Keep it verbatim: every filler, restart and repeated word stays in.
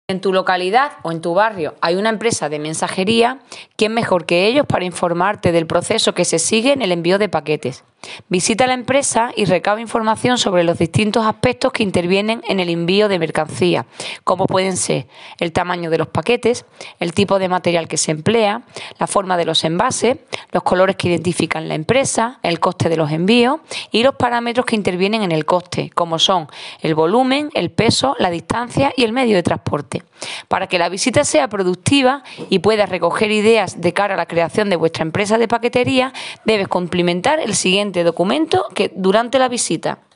En tu localidad o en tu barrio hay una empresa de mensajería, ¿quién mejor que ellos para informarte del proceso que se sigue en el envío de paquetes? Visita la empresa y recaba información sobre los distintos aspectos que intervienen en el envío de mercancía, como pueden ser el tamaño de los paquetes, el tipo de material que se emplea, la forma de los envases, los colores que identifican la empresa, el coste de los envíos y los parámetros que intervienen en el coste, como son el volumen, el peso, la distancia y el medio de transporte. Para que la visita sea productiva y puedas recoger ideas de cara a la creación de vuestra empresa de paquetería, debes cumplimentar el siguiente documento que durante la visita.